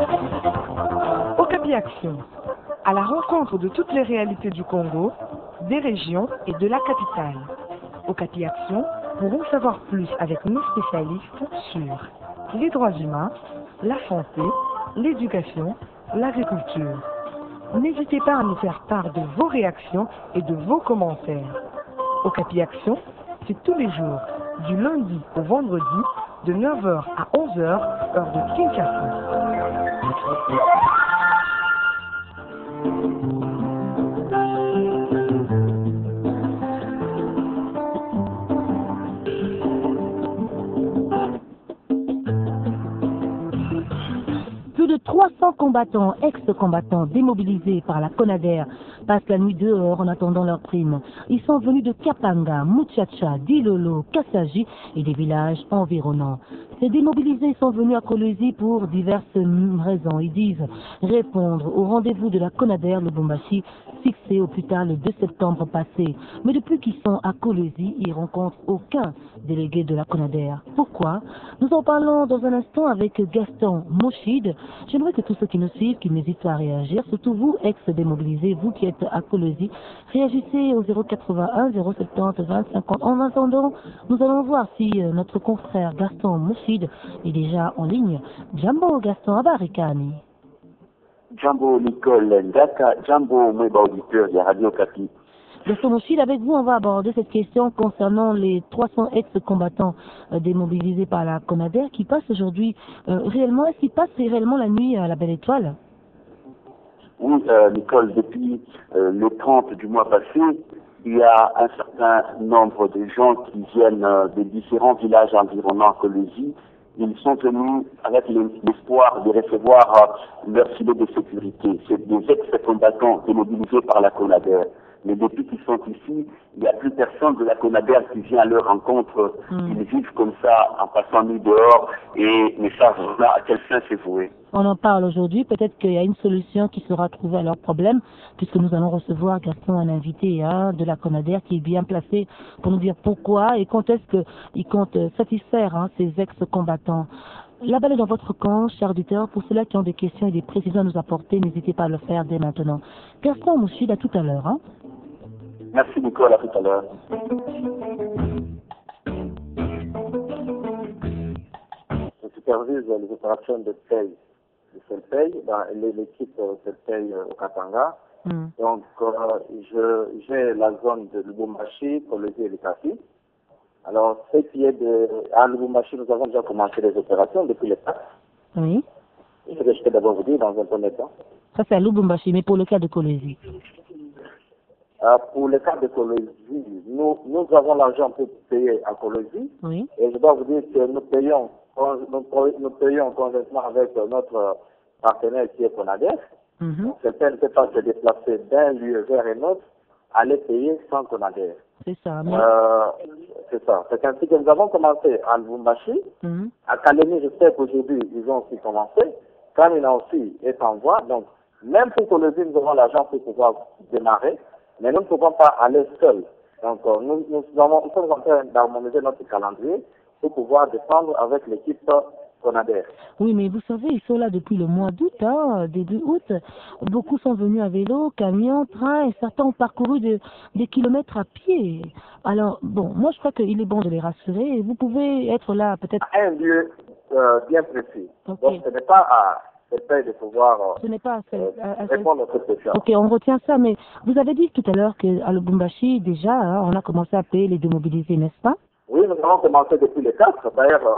Okapi Action, à la rencontre de toutes les réalités du Congo, des régions et de la capitale. Okapi Action pour en savoir plus avec nos spécialistes sur les droits humains, la santé, l'éducation, l'agriculture. N'hésitez pas à nous faire part de vos réactions et de vos commentaires. Okapi Action, c'est tous les jours, du lundi au vendredi, de 9h à 11h, heure de Kinshasa. Plus de 300 combattants, ex-combattants démobilisés par la CONADER passent la nuit dehors en attendant leur prime. Ils sont venus de Kapanga, Muchacha, Dilolo, Kassaji et des villages environnants. Ces démobilisés sont venus à Kolwezi pour diverses raisons. Ils disent répondre au rendez-vous de la CONADER Lubumbashi fixé au plus tard le 2 septembre passé. Mais depuis qu'ils sont à Kolwezi, ils ne rencontrent aucun délégué de la CONADER. Pourquoi? Nous en parlons dans un instant avec Gaston Moshid. J'aimerais que tous ceux qui nous suivent, qui n'hésitent pas à réagir, surtout vous, ex-démobilisés, vous qui êtes à Kolwezi, réagissez au 081 070 20 50. En attendant, nous allons voir si notre confrère Gaston Moshid est déjà en ligne. Jambo Gaston Abarikani. Jambo Nicole Ndaka, Jambo Mweba auditeur de Radio Okapi. Gaston Moshid, avec vous, on va aborder cette question concernant les 300 ex-combattants démobilisés par la CONADER qui passent aujourd'hui réellement. Est-ce qu'ils passent réellement la nuit à la Belle Étoile? Oui, Nicole, depuis le 30 du mois passé, il y a un certain nombre de gens qui viennent des différents villages environnants à Kolwezi. Ils sont venus avec l'espoir de recevoir leur filet de sécurité. C'est des ex-combattants démobilisés par la CONADER. Mais depuis qu'ils sont ici, il n'y a plus personne de la CONADER qui vient à leur rencontre. Ils vivent comme ça, en passant nuit dehors, et ne savent pas à quel fin c'est voué. On en parle aujourd'hui. Peut-être qu'il y a une solution qui sera trouvée à leurs problèmes, puisque nous allons recevoir, Gaston, un invité de la CONADER qui est bien placé pour nous dire pourquoi et quand est-ce qu'il compte satisfaire ces ex-combattants. La balle est dans votre camp, chers auditeurs. Pour ceux-là qui ont des questions et des précisions à nous apporter, n'hésitez pas à le faire dès maintenant. Gaston Moshid, à tout à l'heure. Merci Nicole, à tout à l'heure. Je supervise les opérations de paye de Selpay, dans l'équipe Selpay au Katanga. Donc, j'ai la zone de Lubumbashi, Kolwezi et Likapi. Alors, ce qui est à Lubumbashi, nous avons déjà commencé les opérations depuis le 4. Oui. Je vais d'abord vous dire dans un premier temps. Ça, c'est à Lubumbashi, mais pour le cas de Kolwezi. Pour le cas de Kolwezi, nous avons l'argent pour payer à Kolwezi. Oui. Et je dois vous dire que nous payons conjointement avec notre partenaire qui est CONADER. Certains ne peuvent pas se déplacer d'un lieu vers un autre, aller payer sans CONADER. C'est ça. C'est ça. C'est ainsi que nous avons commencé à Lubumbashi. À Kalemi, je sais qu'aujourd'hui, ils ont aussi commencé. Kamina aussi est en voie. Donc, même pour Kolwezi, nous avons l'argent pour pouvoir démarrer. Mais nous ne pouvons pas aller seuls. Donc, nous sommes en train d'harmoniser notre calendrier pour pouvoir descendre avec l'équipe CONADER. Oui, mais vous savez, ils sont là depuis le mois d'août, début août. Beaucoup sont venus à vélo, camion, train, et certains ont parcouru des kilomètres à pied. Alors, bon, moi je crois qu'il est bon de les rassurer. Vous pouvez être là peut-être à un lieu bien précis. Okay. Donc, ce n'est pas à Selpay de pouvoir répondre à cette question. Ok, on retient ça, mais vous avez dit tout à l'heure qu'à Lubumbashi, déjà, on a commencé à payer les démobilisés, n'est-ce pas? Oui, nous avons commencé depuis le 4. D'ailleurs,